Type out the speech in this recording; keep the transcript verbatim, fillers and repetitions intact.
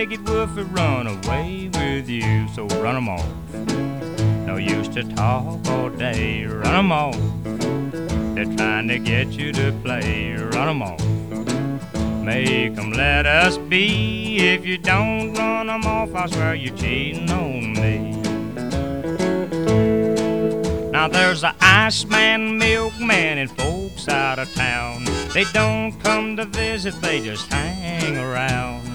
three-legged wolf will run away with you, so run 'em off. No use to talk all day, run 'em off. They're trying to get you to play, run 'em off. Make 'em let us be. If you don't run 'em off, I swear you're cheating on me. Now there's a Iceman, milkman, and folks out of town. They don't come to visit, they just hang around.